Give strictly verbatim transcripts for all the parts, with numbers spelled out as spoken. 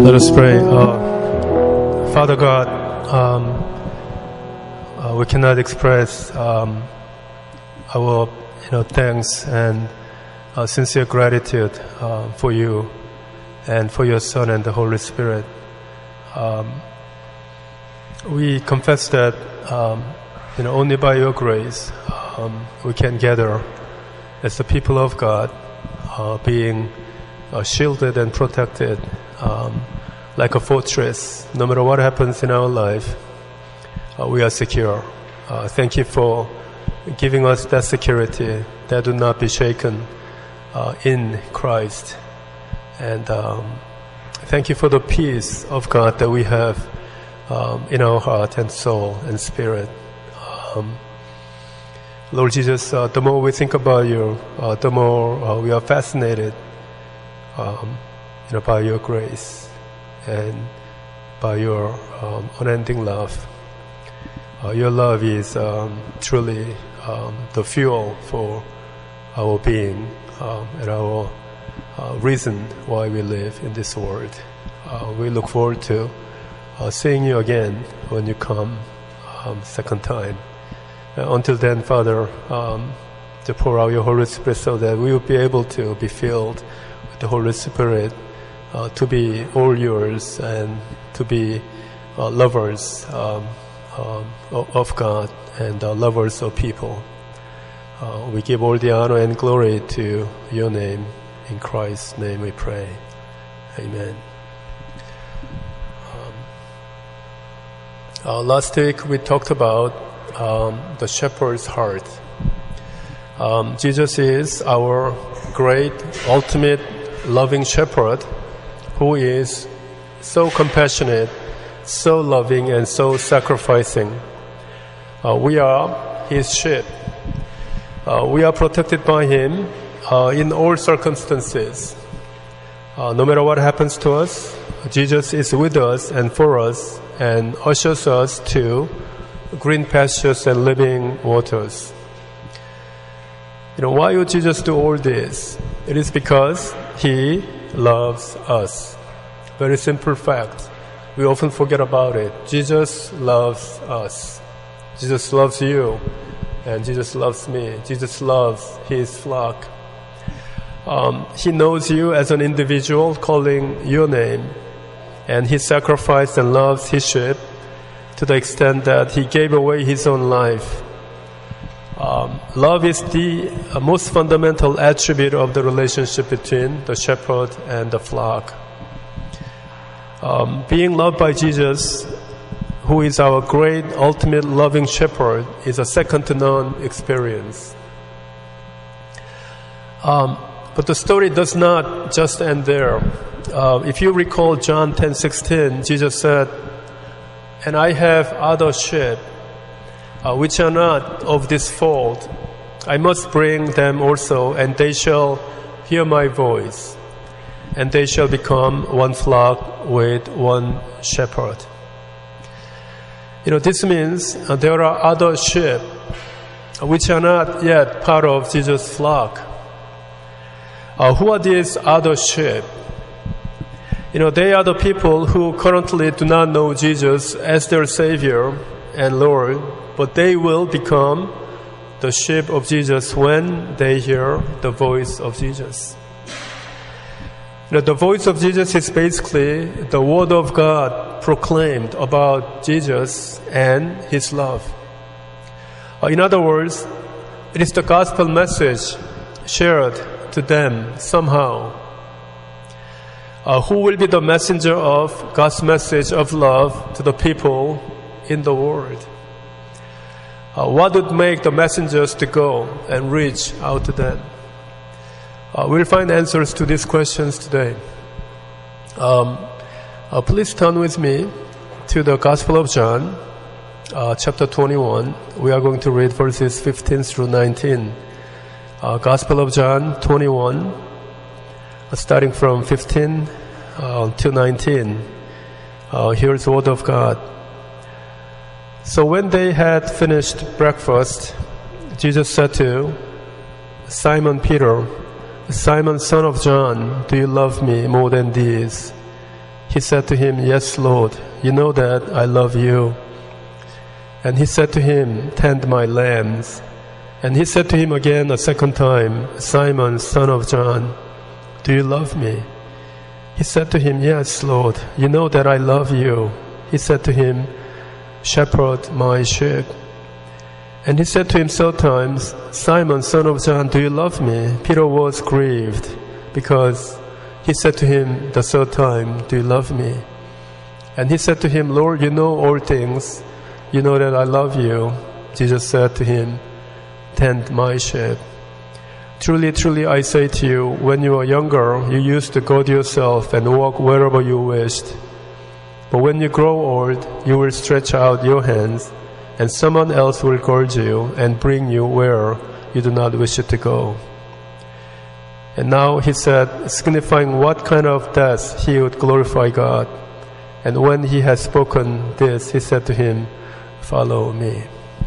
Let us pray. Uh, Father God, um, uh, we cannot express um, our you know thanks and uh, sincere gratitude uh, for you and for your Son and the Holy Spirit. Um, we confess that um, you know only by your grace um, we can gather as the people of God, uh, being uh, shielded and protected. Um, like a fortress. No matter what happens in our life, uh, we are secure. Uh, thank you for giving us that security that do not be shaken uh, in Christ. And um, thank you for the peace of God that we have um, in our heart and soul and spirit. Um, Lord Jesus, uh, the more we think about you, uh, the more uh, we are fascinated um, you know, by your grace and by your um, unending love. Uh, your love is um, truly um, the fuel for our being um, and our uh, reason why we live in this world. Uh, we look forward to uh, seeing you again when you come um, second time. Uh, until then, Father, um, to pour out your Holy Spirit so that we will be able to be filled with the Holy Spirit, Uh, to be all yours and to be uh, lovers um, um, of God and uh, lovers of people. Uh, we give all the honor and glory to your name. In Christ's name we pray. Amen. Um, uh, last week we talked about um, the shepherd's heart. Um, Jesus is our great, ultimate, loving shepherd, who is so compassionate, so loving, and so sacrificing. Uh, we are his sheep. Uh, we are protected by him uh, in all circumstances. Uh, no matter what happens to us, Jesus is with us and for us and ushers us to green pastures and living waters. You know, why would Jesus do all this? It is because he loves us. Very simple fact. We often forget about it. Jesus loves us. Jesus loves you. And Jesus loves me. Jesus loves his flock. Um, he knows you as an individual, calling your name. And he sacrificed and loves his sheep to the extent that he gave away his own life. Um, love is the uh, most fundamental attribute of the relationship between the shepherd and the flock. Um, being loved by Jesus, who is our great, ultimate, loving shepherd, is a second-to-none experience. Um, but the story does not just end there. Uh, if you recall John ten sixteen, Jesus said, "And I have other sheep, Uh, which are not of this fold. I must bring them also, and they shall hear my voice, and they shall become one flock with one shepherd." You know, this means uh, there are other sheep which are not yet part of Jesus' flock. Uh, who are these other sheep? You know, they are the people who currently do not know Jesus as their Savior and Lord, but they will become the sheep of Jesus when they hear the voice of Jesus. You know, the voice of Jesus is basically the word of God proclaimed about Jesus and his love. Uh, in other words, it is the gospel message shared to them somehow. Uh, who will be the messenger of God's message of love to the people in the world? Uh, what would make the messengers to go and reach out to them? Uh, we'll find answers to these questions today. Um, uh, please turn with me to the Gospel of John, uh, chapter twenty-one. We are going to read verses fifteen through nineteen. Uh, Gospel of John twenty-one, uh, starting from fifteen uh, to nineteen. Uh, here's the word of God. So when they had finished breakfast, Jesus said to Simon Peter, "Simon, son of John, do you love me more than these?" He said to him, "Yes, Lord, you know that I love you." And he said to him, "Tend my lambs." And he said to him again a second time, "Simon, son of John, do you love me?" He said to him, "Yes, Lord, you know that I love you." He said to him, "Shepherd my sheep." And he said to him third times, "Simon, son of John, do you love me?" Peter was grieved because he said to him the third time, "Do you love me?" And he said to him, "Lord, you know all things. You know that I love you." Jesus said to him, "Tend my sheep. Truly, truly, I say to you, when you were younger, you used to go to yourself and walk wherever you wished. But when you grow old, you will stretch out your hands, and someone else will guard you and bring you where you do not wish to go." And now he said, signifying what kind of death he would glorify God. And when he had spoken this, he said to him, "Follow me."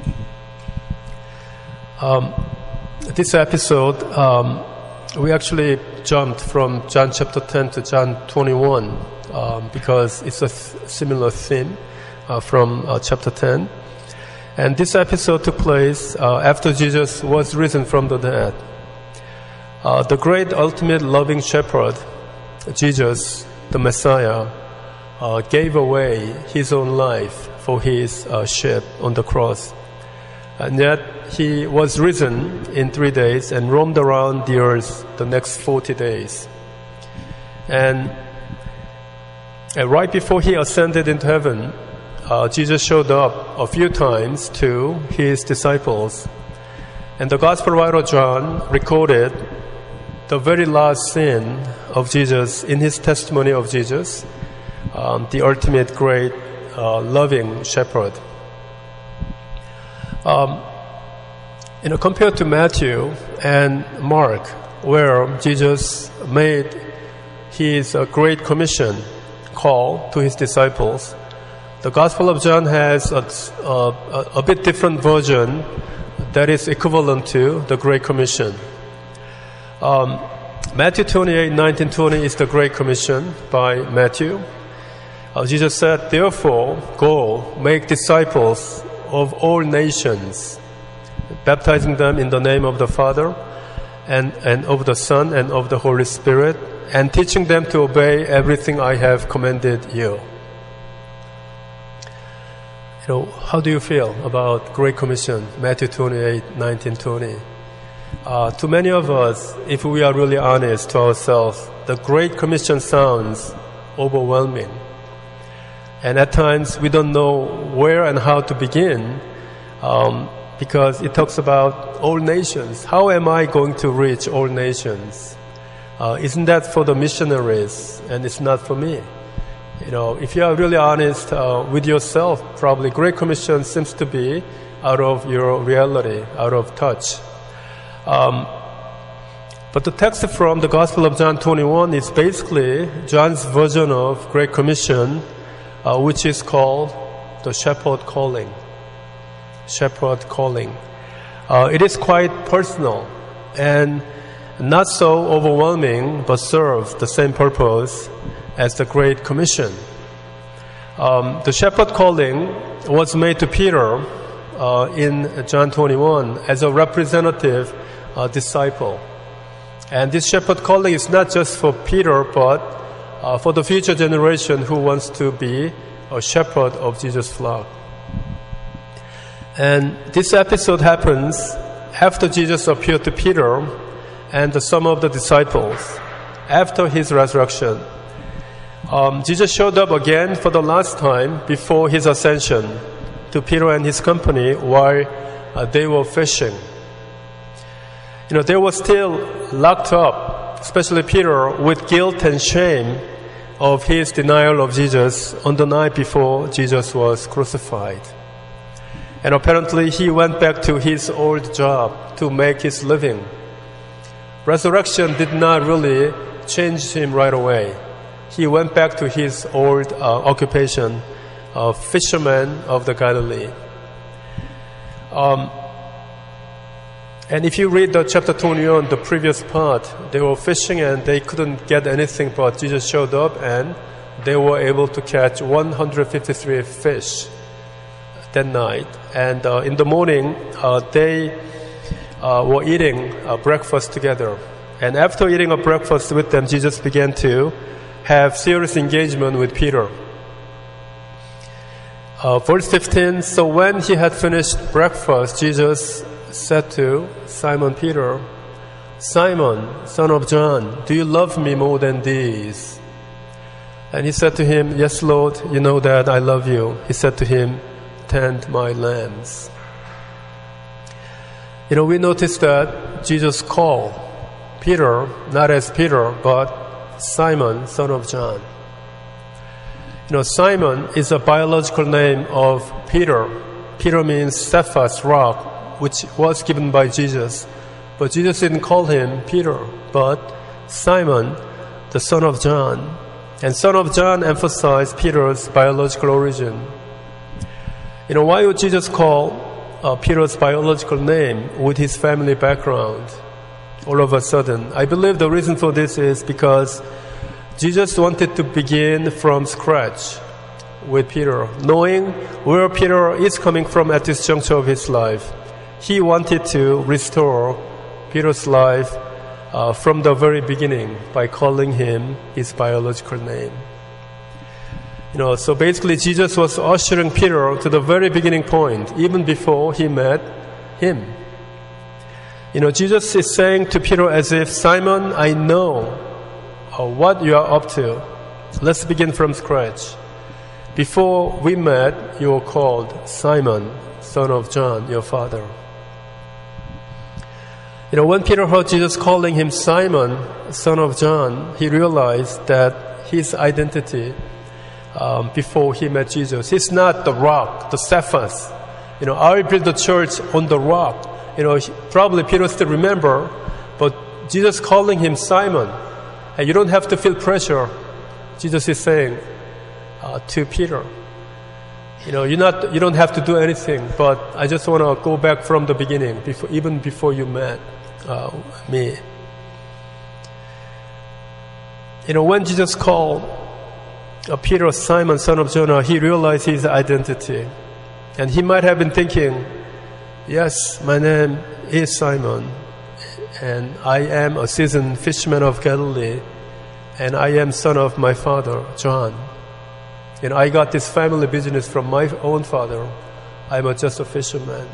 Um, this episode, um, we actually jumped from John chapter ten to John twenty-one um, because it's a th- similar theme uh, from uh, chapter ten. And this episode took place uh, after Jesus was risen from the dead. Uh, the great ultimate loving shepherd, Jesus, the Messiah, uh, gave away his own life for his uh, sheep on the cross. And yet he was risen in three days and roamed around the earth the next forty days. And, and right before he ascended into heaven, uh, Jesus showed up a few times to his disciples. And the Gospel writer John recorded the very last scene of Jesus in his testimony of Jesus, um, the ultimate great uh, loving shepherd. Um, you know, compared to Matthew and Mark, where Jesus made his uh, great commission call to his disciples, the Gospel of John has a, a, a bit different version that is equivalent to the Great Commission. Um, Matthew twenty-eight, nineteen, twenty is the Great Commission by Matthew. Uh, Jesus said, "Therefore, go, make disciples of all nations, baptizing them in the name of the Father and, and of the Son and of the Holy Spirit, and teaching them to obey everything I have commanded you." You know, how do you feel about Great Commission, Matthew twenty-eight, nineteen, twenty? Uh, to many of us, if we are really honest to ourselves, the Great Commission sounds overwhelming. And at times we don't know where and how to begin um, because it talks about all nations. How am I going to reach all nations? Uh, isn't that for the missionaries and it's not for me? You know, if you are really honest uh, with yourself, probably Great Commission seems to be out of your reality, out of touch. Um, but the text from the Gospel of John twenty-one is basically John's version of Great Commission, uh, which is called the Shepherd Calling. Shepherd Calling. Uh, it is quite personal and not so overwhelming, but serves the same purpose as the Great Commission. Um, the Shepherd Calling was made to Peter uh, in John twenty-one as a representative uh, disciple. And this Shepherd Calling is not just for Peter, but uh, for the future generation who wants to be a shepherd of Jesus' flock. And this episode happens after Jesus appeared to Peter and some of the disciples after his resurrection. Um, Jesus showed up again for the last time before his ascension to Peter and his company while uh, they were fishing. You know, they were still locked up, especially Peter, with guilt and shame of his denial of Jesus on the night before Jesus was crucified. And apparently he went back to his old job to make his living. Resurrection did not really change him right away. He went back to his old uh, occupation of fisherman of the Galilee. Um, and if you read the chapter twenty-one, the previous part, they were fishing and they couldn't get anything, but Jesus showed up and they were able to catch one hundred fifty-three fish that night. And uh, in the morning, uh, they uh, were eating uh, breakfast together. And after eating a breakfast with them, Jesus began to have serious engagement with Peter. Uh, verse fifteen, so when he had finished breakfast, Jesus said to Simon Peter, Simon, son of John, do you love me more than these? And he said to him, yes, Lord, you know that I love you. He said to him, tend my lambs. You know, we noticed that Jesus called Peter, not as Peter, but Simon, son of John. You know, Simon is a biological name of Peter. Peter means Cephas, rock, which was given by Jesus. But Jesus didn't call him Peter, but Simon, the son of John. And son of John emphasized Peter's biological origin. You know, why would Jesus call uh, Peter's biological name with his family background all of a sudden? I believe the reason for this is because Jesus wanted to begin from scratch with Peter, knowing where Peter is coming from at this juncture of his life. He wanted to restore Peter's life uh, from the very beginning by calling him his biological name. You know, so basically Jesus was ushering Peter to the very beginning point, even before he met him. You know, Jesus is saying to Peter as if, Simon, I know uh, what you are up to. Let's begin from scratch. Before we met, you were called Simon, son of John, your father. You know, when Peter heard Jesus calling him Simon, son of John, he realized that his identity um, before he met Jesus, he's not the rock, the Cephas. You know, I will build the church on the rock. You know, probably Peter still remember, but Jesus calling him Simon, and you don't have to feel pressure. Jesus is saying uh, to Peter, you know, you're not, you don't have to do anything, but I just want to go back from the beginning, before, even before you met uh, me. You know, when Jesus called uh, Peter Simon, son of Jonah, he realized his identity, and he might have been thinking, yes, my name is Simon, and I am a seasoned fisherman of Galilee, and I am son of my father, John. And I got this family business from my own father. I'm a, just a fisherman.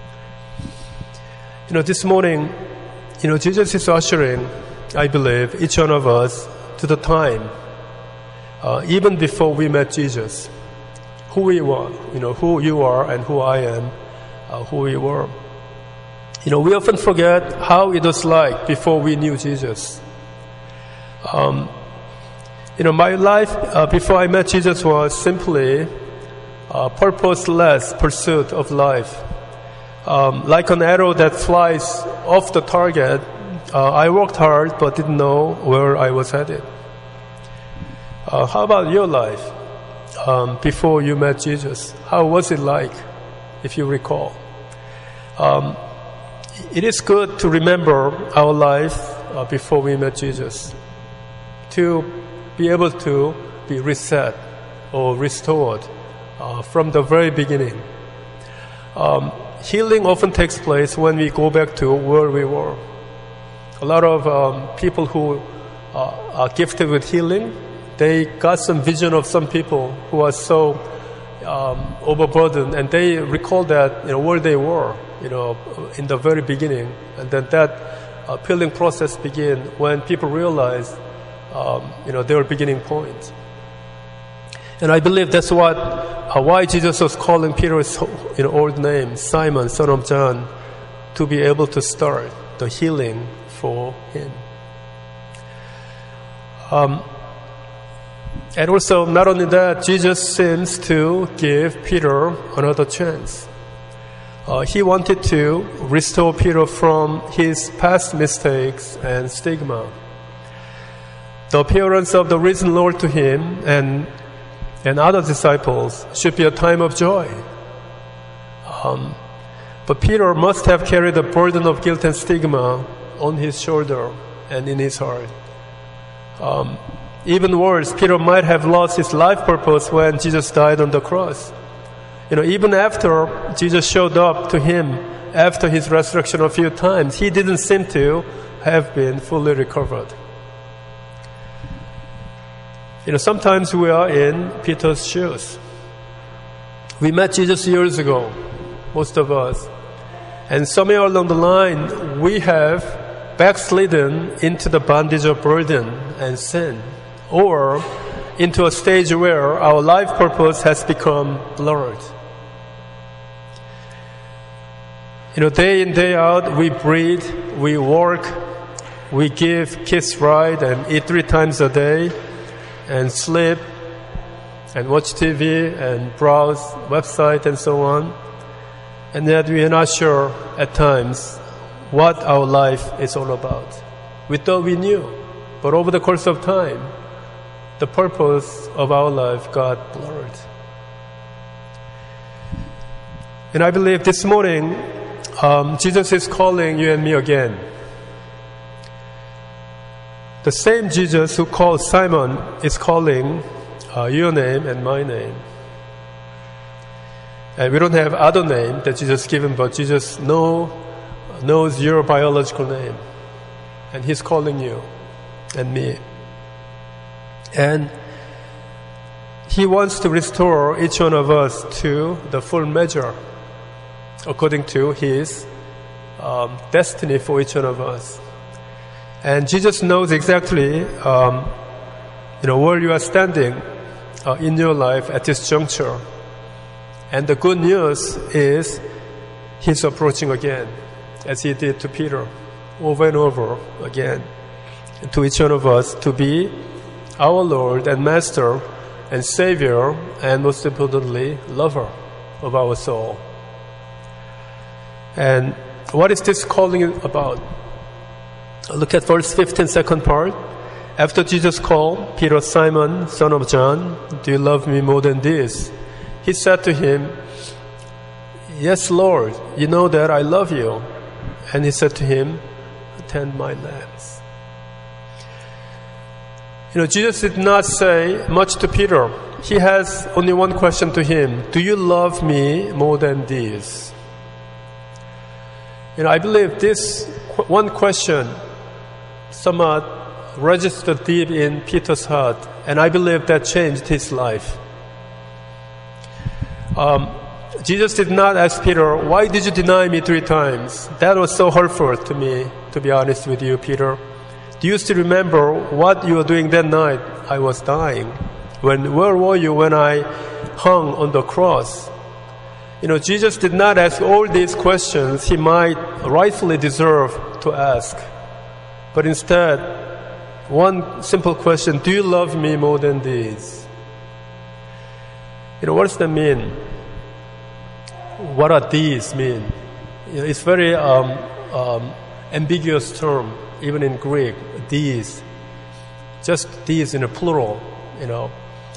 You know, this morning, you know, Jesus is ushering, I believe, each one of us to the time, uh, even before we met Jesus, who we were, you know, who you are and who I am. Uh, who we were. You know, we often forget how it was like before we knew Jesus. Um, you know, my life uh, before I met Jesus was simply a purposeless pursuit of life. Um, like an arrow that flies off the target, uh, I worked hard but didn't know where I was headed. Uh, how about your life um, before you met Jesus? How was it like? If you recall. Um, it is good to remember our life uh, before we met Jesus, to be able to be reset or restored uh, from the very beginning. Um, healing often takes place when we go back to where we were. A lot of um, people who uh, are gifted with healing, they got some vision of some people who are so Um, overburdened, and they recall that, you know, where they were, you know, in the very beginning, and then that uh, healing process began when people realized, um, you know, their beginning point. And I believe that's what, uh, why Jesus was calling Peter's, you know, old name, Simon, son of John, to be able to start the healing for him. Um, And also, not only that, Jesus seems to give Peter another chance. Uh, he wanted to restore Peter from his past mistakes and stigma. The appearance of the risen Lord to him and and other disciples should be a time of joy. Um, but Peter must have carried the burden of guilt and stigma on his shoulder and in his heart. Um, Even worse, Peter might have lost his life purpose when Jesus died on the cross. You know, even after Jesus showed up to him after his resurrection a few times, he didn't seem to have been fully recovered. You know, sometimes we are in Peter's shoes. We met Jesus years ago, most of us. And somewhere along the line, we have backslidden into the bondage of burden and sin, or into a stage where our life purpose has become blurred. You know, day in, day out, we breathe, we work, we give kids ride and eat three times a day, and sleep, and watch T V, and browse website, and so on. And yet we are not sure at times what our life is all about. We thought we knew, but over the course of time, the purpose of our life got blurred. And I believe this morning, um, Jesus is calling you and me again. The same Jesus who called Simon is calling uh, your name and my name. And we don't have other name that Jesus given, but Jesus know, knows your biological name. And He's calling you and me. And He wants to restore each one of us to the full measure according to His um, destiny for each one of us. And Jesus knows exactly um, you know, where you are standing uh, in your life at this juncture. And the good news is He's approaching again, as He did to Peter, over and over again, to each one of us to be our Lord and Master and Savior, and most importantly, lover of our soul. And what is this calling about? Look at verse fifteen, second part. After Jesus called Peter, Simon, son of John, do you love me more than this? He said to him, yes, Lord, you know that I love you. And He said to him, tend my lambs. You know, Jesus did not say much to Peter. He has only one question to him. Do you love me more than this? You know, I believe this one question somewhat registered deep in Peter's heart, and I believe that changed his life. Um, Jesus did not ask Peter, why did you deny me three times? That was so hurtful to me, to be honest with you, Peter. Do you still remember what you were doing that night? I was dying. When, where were you when I hung on the cross? You know, Jesus did not ask all these questions He might rightfully deserve to ask. But instead, one simple question, do you love me more than these? You know, what does that mean? What are these mean? You know, it's very um, um, ambiguous term, even in Greek. These, just these in a plural, you know.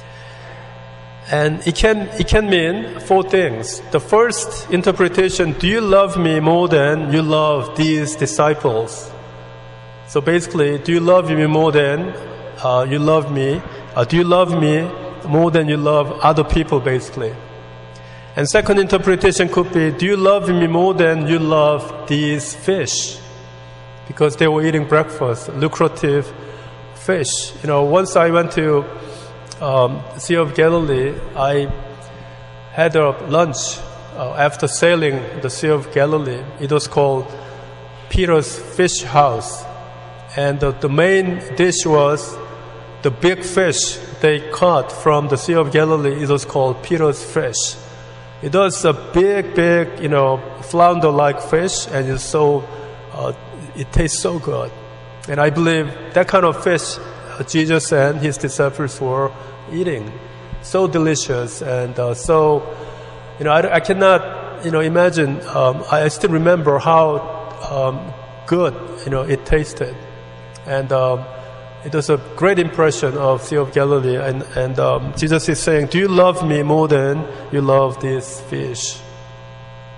And it can it can mean four things. The first interpretation: do you love me more than you love these disciples? So basically, do you love me more than uh, you love me? Uh, do you love me more than you love other people, basically? And second interpretation could be, do you love me more than you love these fish? Because they were eating breakfast, lucrative fish. You know, once I went to um, Sea of Galilee, I had a lunch uh, after sailing the Sea of Galilee. It was called Peter's Fish House. And the, the main dish was the big fish they caught from the Sea of Galilee. It was called Peter's fish. It was a big, big, you know, flounder-like fish, and it's so, uh, it tastes so good. And I believe that kind of fish uh, Jesus and His disciples were eating. So delicious, and uh, so, you know, I, I cannot, you know, imagine, um, I still remember how um, good, you know, it tasted. And um, it was a great impression of Sea of Galilee. And, and um, Jesus is saying, do you love me more than you love this fish?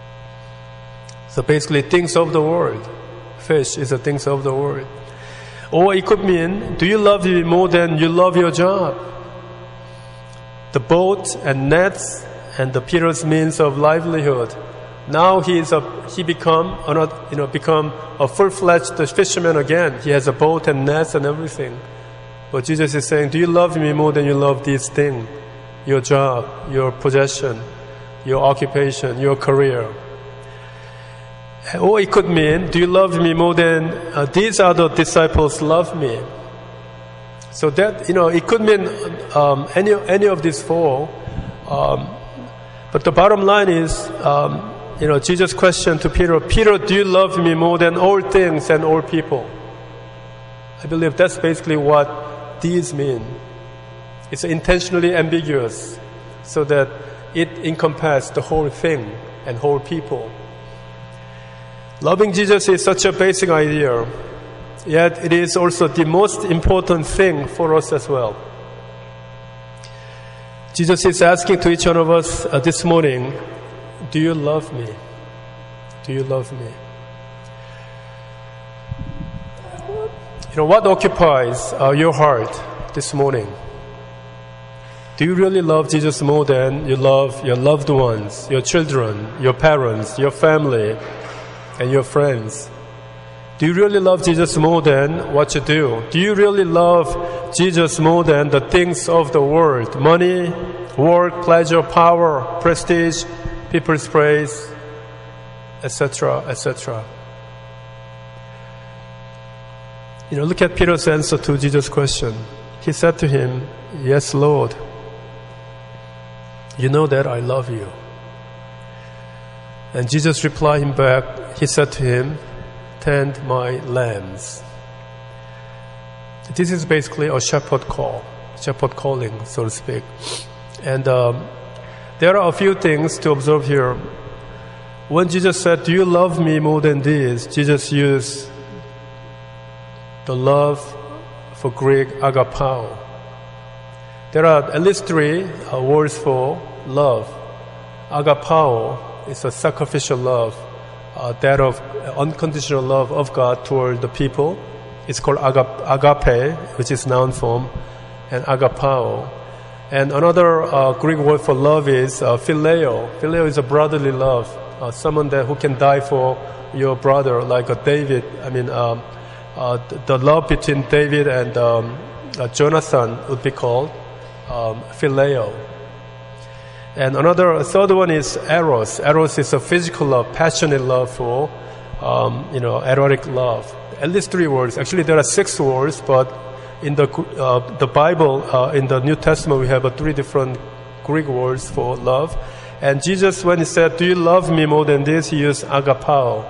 So basically, things of the world. Fish is the things of the world. Or it could mean, do you love me more than you love your job? The boat and nets and the Peter's means of livelihood. Now he is a he become you know become a full-fledged fisherman again. He has a boat and nets and everything. But Jesus is saying, do you love me more than you love these things? Your job, your possession, your occupation, your career. Or it could mean, do you love me more than uh, these other disciples love me? So that, you know, it could mean um, any any of these four. Um, but the bottom line is, um, you know, Jesus' question to Peter, Peter, do you love me more than all things and all people? I believe that's basically what these mean. It's intentionally ambiguous so that it encompasses the whole thing and whole people. Loving Jesus is such a basic idea, yet it is also the most important thing for us as well. Jesus is asking to each one of us uh, this morning, do you love me? Do you love me? You know, what occupies uh, your heart this morning? Do you really love Jesus more than you love your loved ones, your children, your parents, your family, and your friends? Do you really love Jesus more than what you do? Do you really love Jesus more than the things of the world? Money, work, pleasure, power, prestige, people's praise, et cetera, et cetera. You know, look at Peter's answer to Jesus' question. He said to him, yes, Lord, you know that I love you. And Jesus replied him back, he said to him, tend my lambs. This is basically a shepherd call, shepherd calling, so to speak. And um, there are a few things to observe here. When Jesus said, do you love me more than this? Jesus used the love for Greek agapao. There are at least three uh, words for love. Agapao is a sacrificial love, uh, that of unconditional love of God toward the people. It's called agap- agape, which is noun form, and agapao. And another uh, Greek word for love is uh, phileo. Phileo is a brotherly love, uh, someone that who can die for your brother, like a David. I mean, um, uh, the love between David and um, uh, Jonathan would be called um, phileo. And another, a third one is eros. Eros is a physical love, passionate love for, um, you know, erotic love. At least three words. Actually, there are six words, but in the uh, the Bible, uh, in the New Testament, we have uh, three different Greek words for love. And Jesus, when he said, do you love me more than this, he used agapao.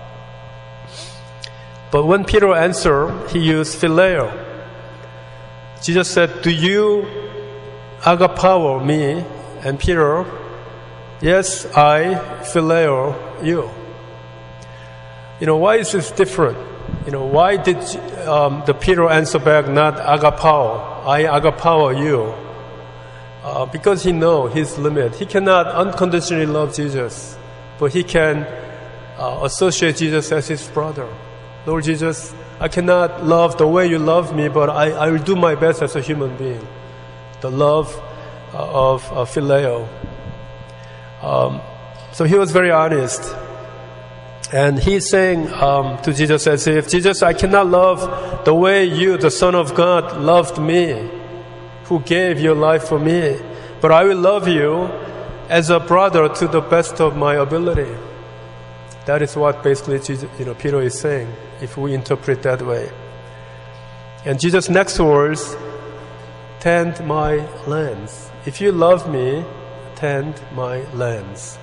But when Peter answered, he used phileo. Jesus said, do you agapao me? And Peter, yes, I phileo you. You know, why is this different? You know, why did um, the Peter answer back, not agapao, I agapao you? Uh, because he knows his limit. He cannot unconditionally love Jesus, but he can uh, associate Jesus as his brother. Lord Jesus, I cannot love the way you love me, but I, I will do my best as a human being. The love uh, of uh, phileo. Um, so he was very honest. And he's saying um, to Jesus as if, Jesus, I cannot love the way you, the Son of God, loved me, who gave your life for me. But I will love you as a brother to the best of my ability. That is what basically Jesus, you know, Peter is saying, if we interpret that way. And Jesus' next words, tend my lambs. If you love me, tend my lambs.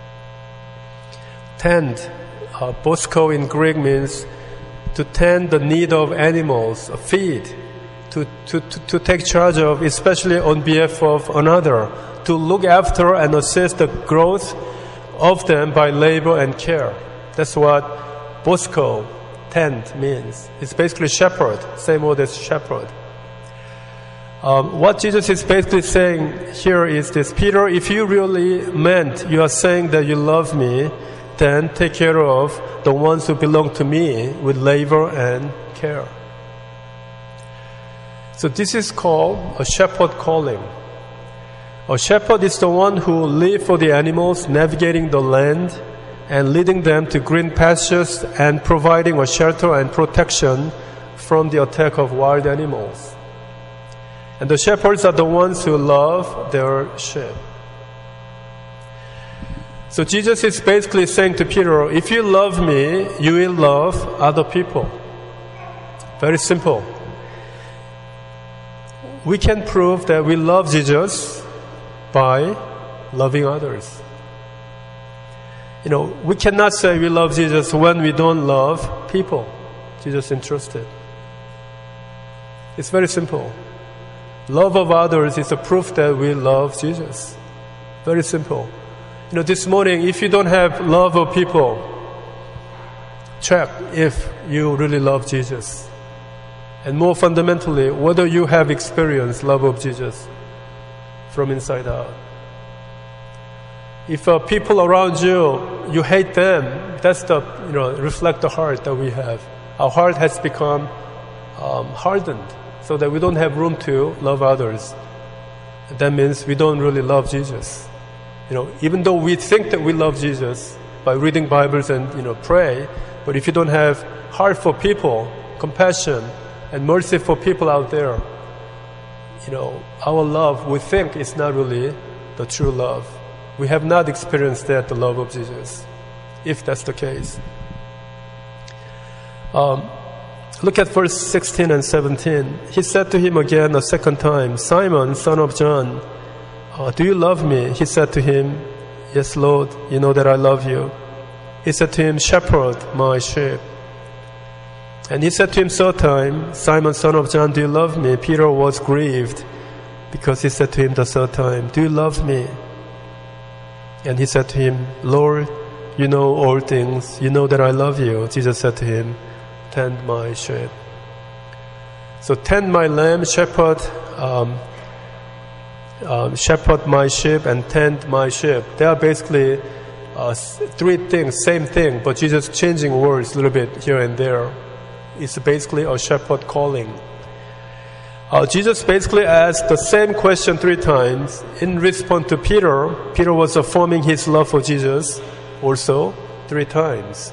Tend, uh, bosko in Greek means to tend the need of animals, feed, to, to, to, to take charge of, especially on behalf of another, to look after and assist the growth of them by labor and care. That's what bosko, tend, means. It's basically shepherd, same word as shepherd. Um, what Jesus is basically saying here is this, Peter, if you really meant you are saying that you love me, then take care of the ones who belong to me with labor and care. So this is called a shepherd calling. A shepherd is the one who lives for the animals, navigating the land and leading them to green pastures and providing a shelter and protection from the attack of wild animals. And the shepherds are the ones who love their sheep. So Jesus is basically saying to Peter, if you love me, you will love other people. Very simple. We can prove that we love Jesus by loving others. You know, we cannot say we love Jesus when we don't love people Jesus entrusted. It's very simple. Love of others is a proof that we love Jesus. Very simple. You know, this morning, if you don't have love of people, check if you really love Jesus. And more fundamentally, whether you have experienced love of Jesus from inside out. If uh, people around you, you hate them, that's the, you know, reflect the heart that we have. Our heart has become um, hardened so that we don't have room to love others. That means we don't really love Jesus. You know, even though we think that we love Jesus by reading Bibles and, you know, pray, but if you don't have heart for people, compassion, and mercy for people out there, you know, our love, we think, is not really the true love. We have not experienced that, the love of Jesus, if that's the case. Um, look at verse sixteen and seventeen. He said to him again a second time, Simon, son of John, uh, do you love me? He said to him, yes, Lord, you know that I love you. He said to him, shepherd my sheep. And he said to him third time, Simon, son of John, do you love me? Peter was grieved because he said to him the third time, do you love me? And he said to him, Lord, you know all things. You know that I love you. Jesus said to him, tend my sheep. So tend my lamb, shepherd, um, um, shepherd my sheep, and tend my sheep. They are basically uh, three things, same thing, but Jesus changing words a little bit here and there. It's basically a shepherd calling. Uh, Jesus basically asked the same question three times in response to Peter. Peter was affirming his love for Jesus also three times.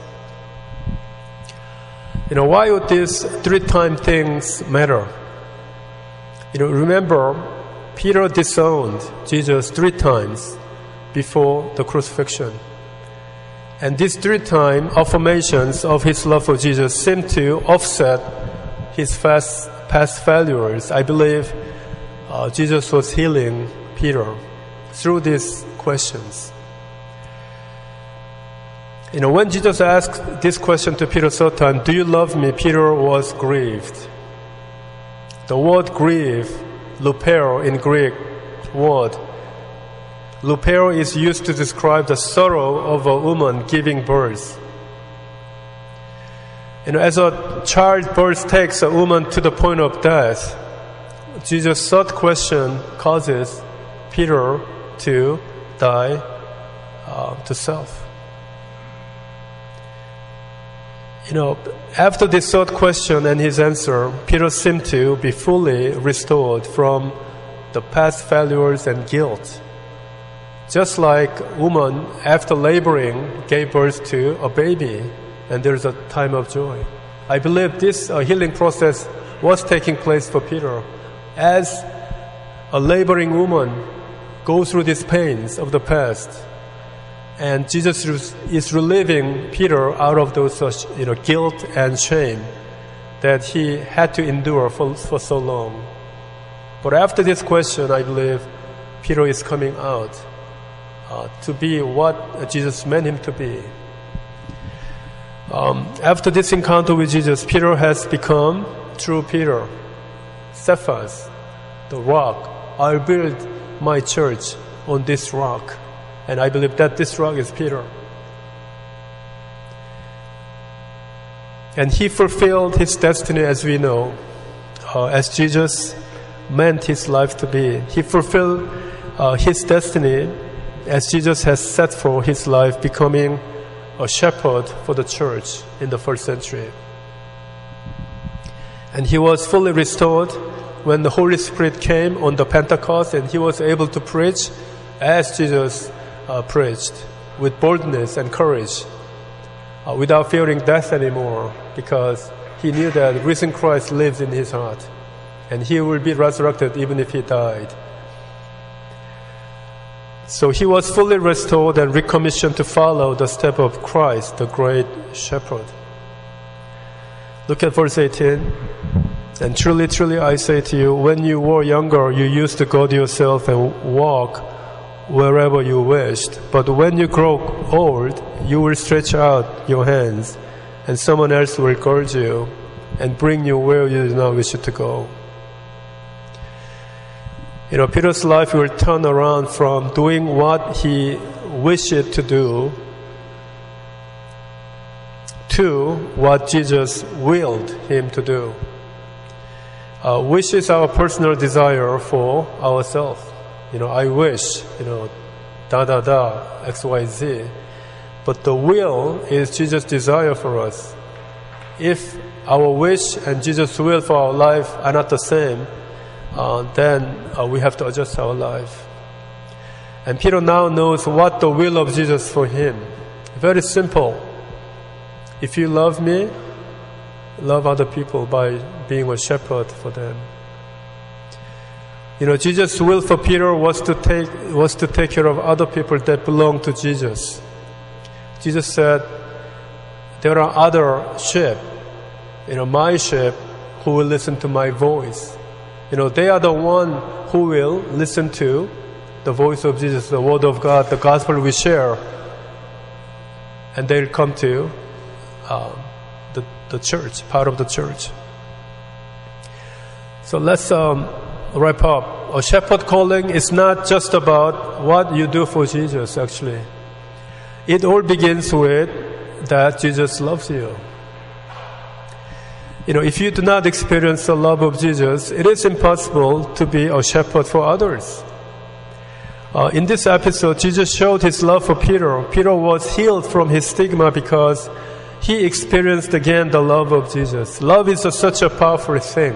You know, why would these three-time things matter? You know, remember, Peter disowned Jesus three times before the crucifixion. And these three-time affirmations of his love for Jesus seem to offset his past, past failures. I believe uh, Jesus was healing Peter through these questions. You know, when Jesus asked this question to Peter third time, do you love me? Peter was grieved. The word grieve, lupero in Greek word, lupero is used to describe the sorrow of a woman giving birth. You know, as a childbirth takes a woman to the point of death, Jesus' third question causes Peter to die uh, to self. You know, after this third question and his answer, Peter seemed to be fully restored from the past failures and guilt. Just like a woman, after laboring, gave birth to a baby, and there's a time of joy. I believe this uh, healing process was taking place for Peter. As a laboring woman goes through these pains of the past, and Jesus is relieving Peter out of those, uh, you know, guilt and shame that he had to endure for, for so long. But after this question, I believe Peter is coming out uh, to be what Jesus meant him to be. Um, after this encounter with Jesus, Peter has become true Peter, Cephas, the rock. I'll build my church on this rock. And I believe that this rock is Peter. And he fulfilled his destiny, as we know, uh, as Jesus meant his life to be. He fulfilled uh, his destiny as Jesus has set for his life, becoming a shepherd for the church in the first century. And he was fully restored when the Holy Spirit came on the Pentecost, and he was able to preach as Jesus uh, preached, with boldness and courage, uh, without fearing death anymore, because he knew that risen Christ lives in his heart, and he will be resurrected even if he died. So he was fully restored and recommissioned to follow the step of Christ, the great shepherd. Look at verse eighteen. And truly, truly, I say to you, when you were younger, you used to guard yourself and walk wherever you wished. But when you grow old, you will stretch out your hands, and someone else will guard you and bring you where you do not wish to go. You know, Peter's life will turn around from doing what he wished to do to what Jesus willed him to do. Uh, wish is our personal desire for ourselves. You know, I wish, you know, da da da, X, Y, Z. But the will is Jesus' desire for us. If our wish and Jesus' will for our life are not the same, uh, then uh, we have to adjust our life. And Peter now knows what the will of Jesus for him. Very simple. If you love me, love other people by being a shepherd for them. You know, Jesus' will for Peter was to take was to take care of other people that belong to Jesus. Jesus said, there are other sheep, you know, my sheep, who will listen to my voice. You know, they are the one who will listen to the voice of Jesus, the word of God, the gospel we share, and they'll come to um, the, the church, part of the church. So let's um, wrap up. A shepherd calling is not just about what you do for Jesus, actually. It all begins with that Jesus loves you. You know, if you do not experience the love of Jesus, it is impossible to be a shepherd for others. Uh, in this episode, Jesus showed his love for Peter. Peter was healed from his stigma because he experienced again the love of Jesus. Love is a, such a powerful thing.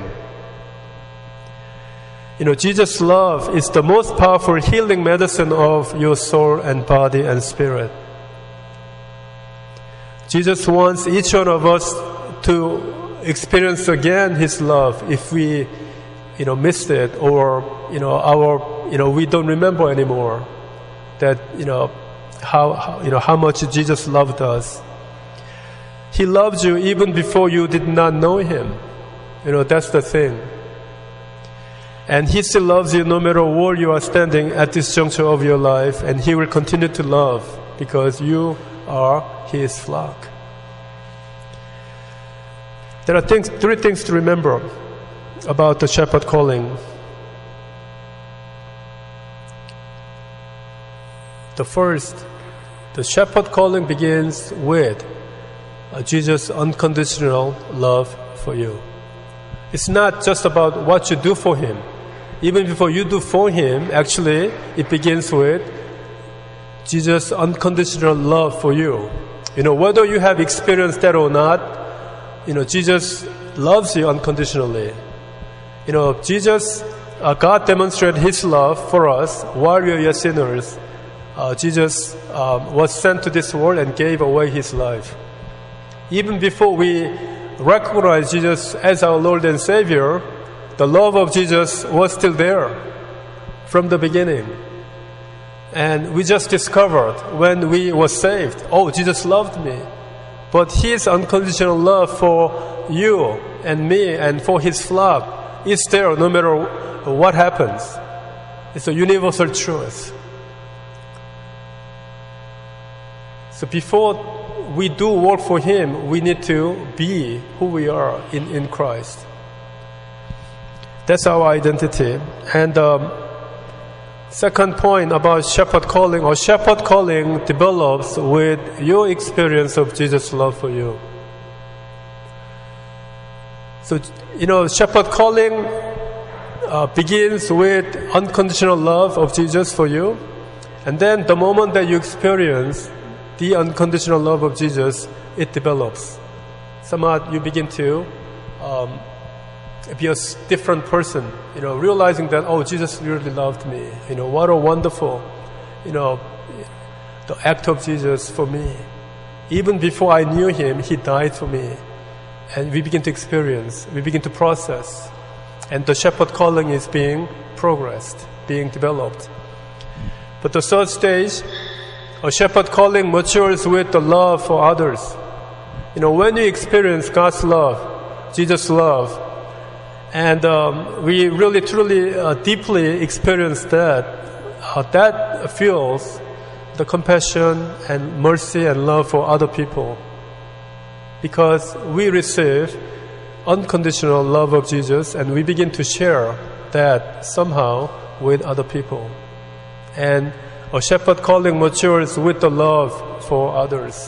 You know, Jesus' love is the most powerful healing medicine of your soul and body and spirit. Jesus wants each one of us to experience again his love if we, you know, missed it, or, you know, our, you know, we don't remember anymore that, you know, how, how you know, how much Jesus loved us. He loved you even before you did not know him. You know, that's the thing. And he still loves you no matter where you are standing at this juncture of your life, and he will continue to love because you are his flock. There are things, three things to remember about the shepherd calling. The first, the shepherd calling begins with Jesus' unconditional love for you. It's not just about what you do for him. Even before you do for him, actually, it begins with Jesus' unconditional love for you. You know, whether you have experienced that or not, you know, Jesus loves you unconditionally. You know, Jesus, uh, God demonstrated his love for us while we were yet sinners. Uh, Jesus um, was sent to this world and gave away his life. Even before we recognize Jesus as our Lord and Savior, the love of Jesus was still there from the beginning. And we just discovered when we were saved, oh, Jesus loved me. But his unconditional love for you and me and for his flock is there no matter what happens. It's a universal truth. So before we do work for him, we need to be who we are in, in Christ. That's our identity. And um, second point about shepherd calling, or shepherd calling develops with your experience of Jesus' love for you. So, you know, shepherd calling uh, begins with unconditional love of Jesus for you. And then the moment that you experience the unconditional love of Jesus, it develops. Somehow you begin to um, be a different person, you know, realizing that, oh, Jesus really loved me. You know, what a wonderful, you know, the act of Jesus for me. Even before I knew Him, He died for me. And we begin to experience, we begin to process. And the shepherd calling is being progressed, being developed. But the third stage, a shepherd calling matures with the love for others. You know, when we experience God's love, Jesus' love, and um, we really, truly, uh, deeply experience that, uh, that fuels the compassion and mercy and love for other people. Because we receive unconditional love of Jesus and we begin to share that somehow with other people. And a shepherd calling matures with the love for others.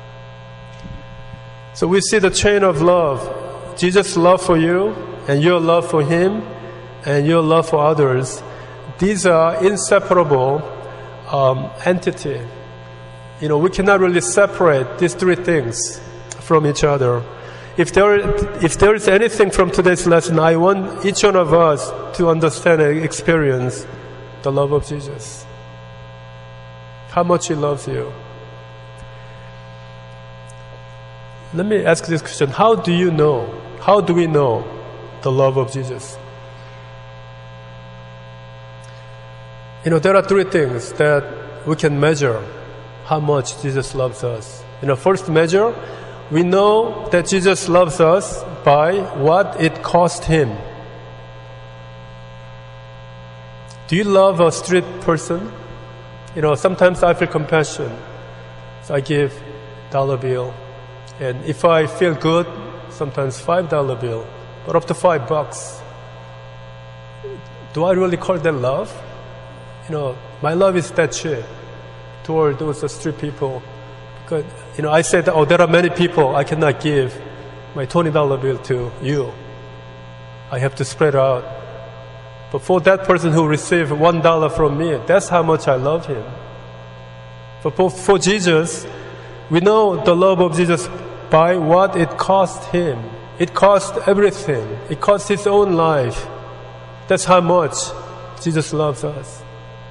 So we see the chain of love. Jesus' love for you, and your love for Him, and your love for others. These are inseparable um, entity. You know, we cannot really separate these three things from each other. If there, if there is anything from today's lesson, I want each one of us to understand and experience the love of Jesus. How much He loves you. Let me ask this question. How do you know? How do we know the love of Jesus? You know, there are three things that we can measure how much Jesus loves us. You know, first measure, we know that Jesus loves us by what it cost Him. Do you love a street person? You know, sometimes I feel compassion, so I give dollar bill. And if I feel good, sometimes five dollar bill, but up to five bucks. Do I really call that love? You know, my love is that cheap toward those street people. Because, you know, I said, oh, there are many people I cannot give my twenty dollar bill to you. I have to spread out. But for that person who received one dollar from me, that's how much I love him. But for, for Jesus, we know the love of Jesus by what it cost Him. It cost everything. It cost His own life. That's how much Jesus loves us.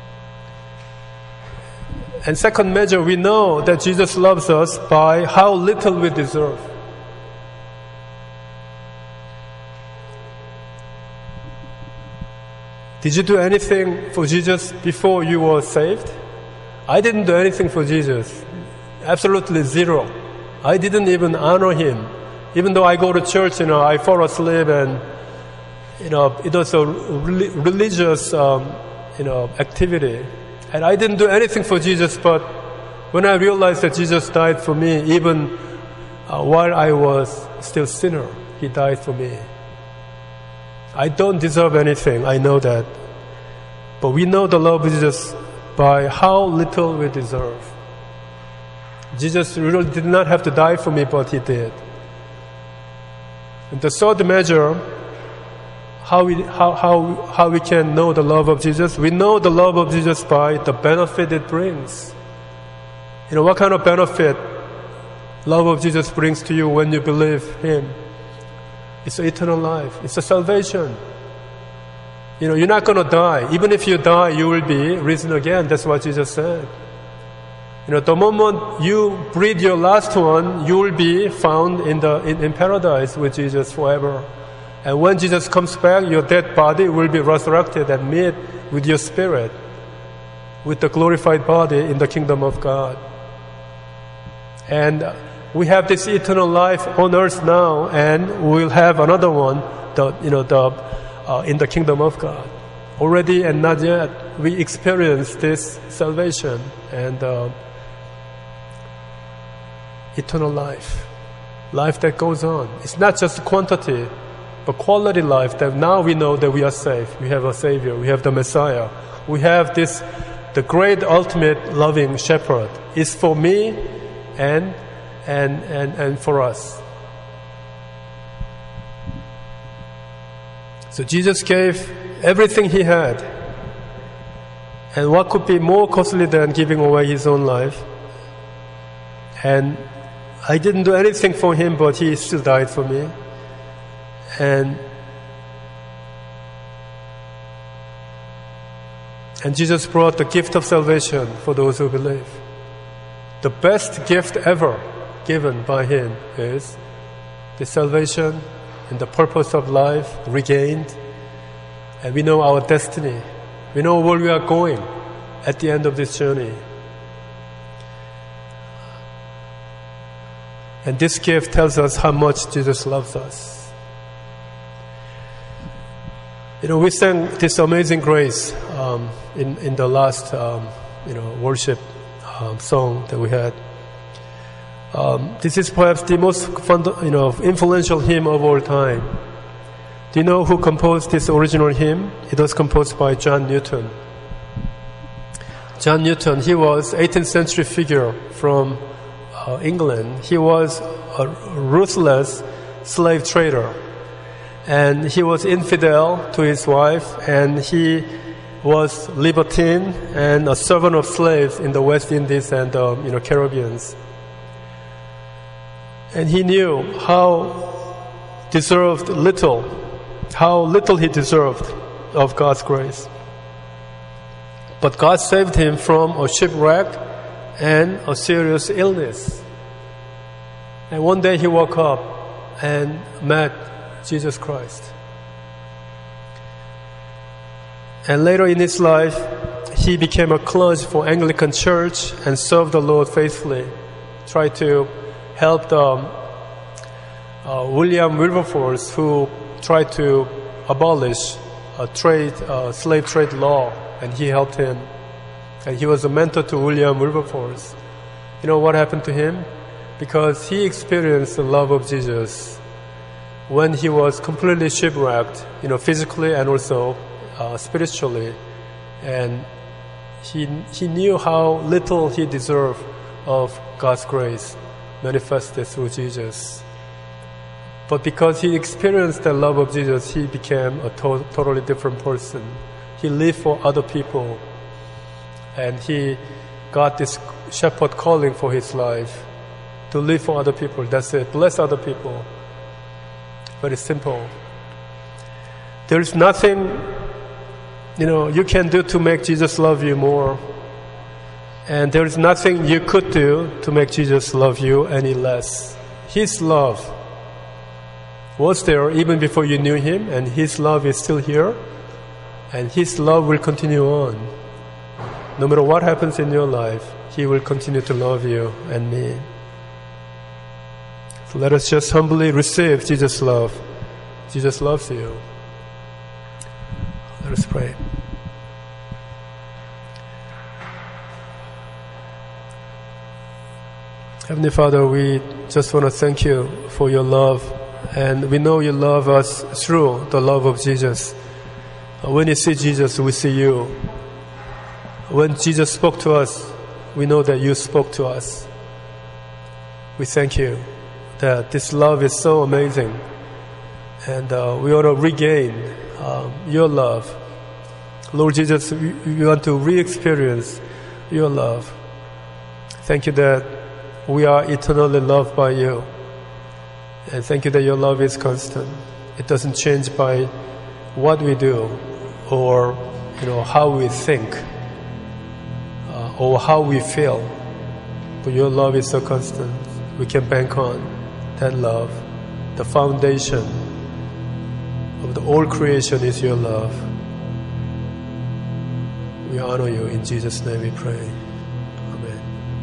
And second measure, we know that Jesus loves us by how little we deserve. Did you do anything for Jesus before you were saved? I didn't do anything for Jesus. Absolutely zero. I didn't even honor Him. Even though I go to church, you know, I fall asleep and, you know, it was a re- religious, um, you know, activity. And I didn't do anything for Jesus, but when I realized that Jesus died for me, even uh, while I was still sinner, He died for me. I don't deserve anything, I know that. But we know the love of Jesus by how little we deserve. Jesus really did not have to die for me, but He did. And the third measure, how we, how, how, how we can know the love of Jesus, we know the love of Jesus by the benefit it brings. You know, what kind of benefit love of Jesus brings to you when you believe Him? It's eternal life. It's a salvation. You know, you're not going to die. Even if you die, you will be risen again. That's what Jesus said. You know, the moment you breathe your last one, you will be found in the in, in paradise with Jesus forever. And when Jesus comes back, your dead body will be resurrected and meet with your spirit, with the glorified body in the kingdom of God. And we have this eternal life on earth now, and we'll have another one, the you know the uh, in the kingdom of God. Already and not yet, we experience this salvation and uh, eternal life, life that goes on. It's not just quantity, but quality life. That now we know that we are saved. We have a Savior. We have the Messiah. We have this, the great ultimate loving shepherd. It's for me and. And, and, and for us. So Jesus gave everything He had. And what could be more costly than giving away His own life? And I didn't do anything for Him, but He still died for me. And And Jesus brought the gift of salvation for those who believe. The best gift ever given by Him is the salvation and the purpose of life regained. And we know our destiny. We know where we are going at the end of this journey. And this gift tells us how much Jesus loves us. You know, we sang this Amazing Grace um, in in the last um, you know worship um, song that we had. Um, this is perhaps the most fund, you know influential hymn of all time. Do you know who composed this original hymn? It was composed by John Newton. John Newton, he was eighteenth century figure from uh, England. He was a ruthless slave trader. And he was infidel to his wife, and he was libertine and a servant of slaves in the West Indies and um, you know Caribbeans. And he knew how deserved little, how little he deserved of God's grace. But God saved him from a shipwreck and a serious illness. And one day he woke up and met Jesus Christ. And later in his life, he became a clergy for Anglican Church and served the Lord faithfully. Tried to help the, uh, William Wilberforce, who tried to abolish a trade, uh, slave trade law, and he helped him. And he was a mentor to William Wilberforce. You know what happened to him? Because he experienced the love of Jesus when he was completely shipwrecked, you know, physically and also uh, spiritually. And he he knew how little he deserved of God's grace manifested through Jesus. But because he experienced the love of Jesus, he became a to- totally different person. He lived for other people. And he got this shepherd calling for his life, to live for other people. That's it. Bless other people. Very simple. There is nothing, you know, you can do to make Jesus love you more. And there is nothing you could do to make Jesus love you any less. His love was there even before you knew Him, and His love is still here. And His love will continue on. No matter what happens in your life, He will continue to love you and me. So let us just humbly receive Jesus' love. Jesus loves you. Let us pray. Heavenly Father, we just want to thank you for your love. And we know you love us through the love of Jesus. When you see Jesus, we see you. When Jesus spoke to us, we know that you spoke to us. We thank you that this love is so amazing, and uh, we want to regain um, your love. Lord Jesus, we, we want to re-experience your love. Thank you that we are eternally loved by you, and thank you that your love is constant. It doesn't change by what we do or you know how we think uh, or how we feel, but your love is so constant. We can bank on that love. The foundation of the whole creation is your love. We honor you. In Jesus' name we pray. Amen.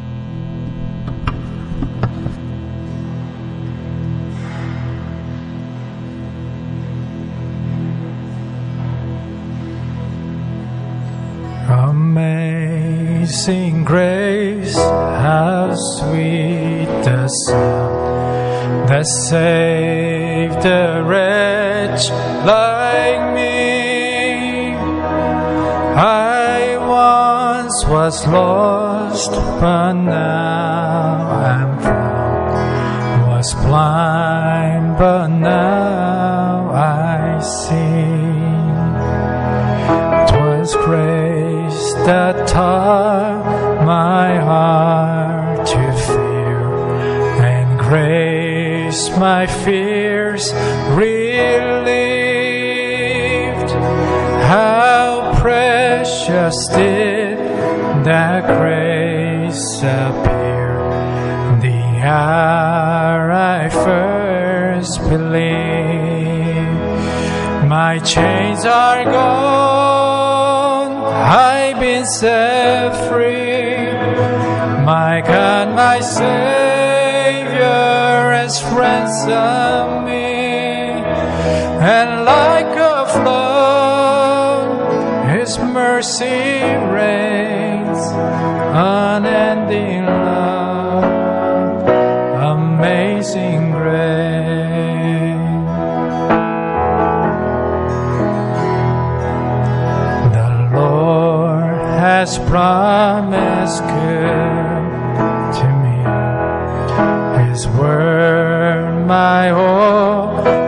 Amazing grace, how sweet the sound that saved a wretch like me. I once was lost, but now I'm found. Was blind, but now I see. 'Twas grace that taught my heart to fear, and grace my fears relieved. How precious precious did that grace appear, the hour I first believed. My chains are gone, I've been set free. My God, my Savior has ransomed me, and like a flood, His mercy reigns, unending love, amazing grace. The Lord has promised good to me, His word my hope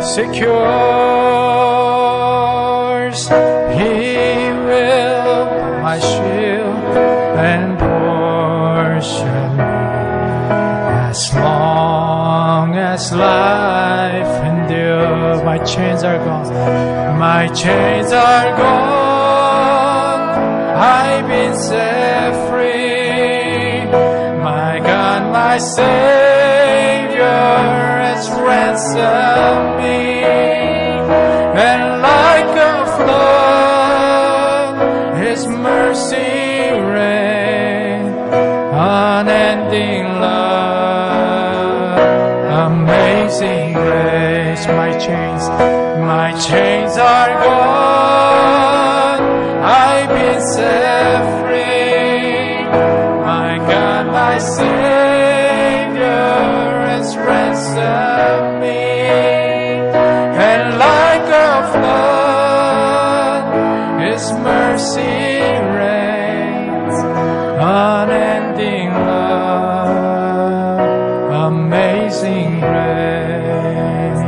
secures. He will my shield and portion, as long as life endures. My chains are gone, my chains are gone, I've been set free. My God, my Savior has ransomed me, and like a flood, His mercy reigns, unending love, amazing grace. My chains, my chains are gone, I've been set free. My God, my Savior has ransomed me, and like a flood, His mercy reigns, unending love, amazing grace.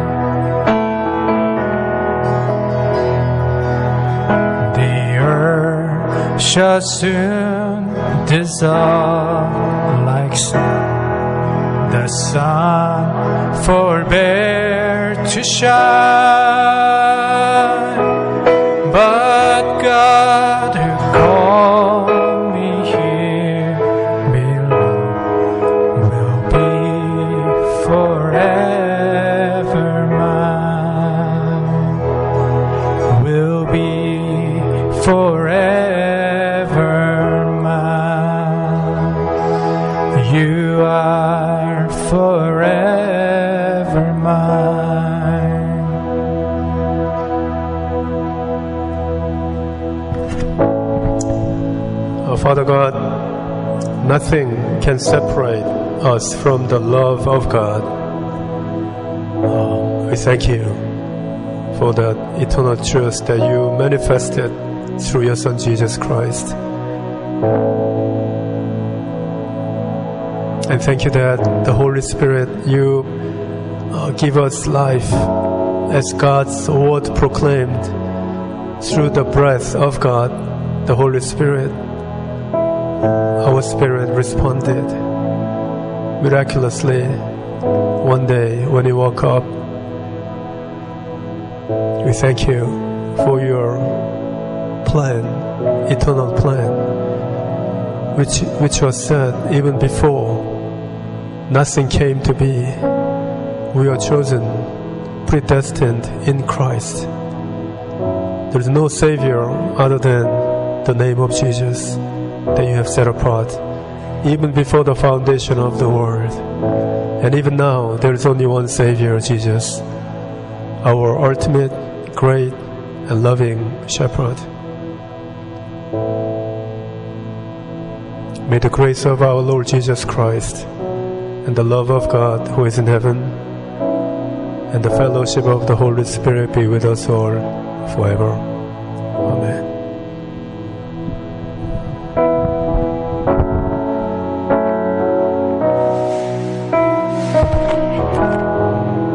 The earth shall soon dissolve like snow, the sun forbear to shine, but God who called me here below will be forever mine, will be forever mine. You are forever mine. Oh, Father God, nothing can separate us from the love of God. Oh, we thank you for that eternal truth that you manifested through your Son Jesus Christ. And thank you that the Holy Spirit, you uh, give us life as God's word proclaimed through the breath of God, the Holy Spirit. Our spirit responded miraculously one day when we woke up. We thank you for your plan, eternal plan, which which was set even before nothing came to be. We are chosen, predestined in Christ. There is no Savior other than the name of Jesus that you have set apart, even before the foundation of the world. And even now, there is only one Savior, Jesus, our ultimate, great, and loving Shepherd. May the grace of our Lord Jesus Christ and the love of God who is in heaven and the fellowship of the Holy Spirit be with us all forever. Amen.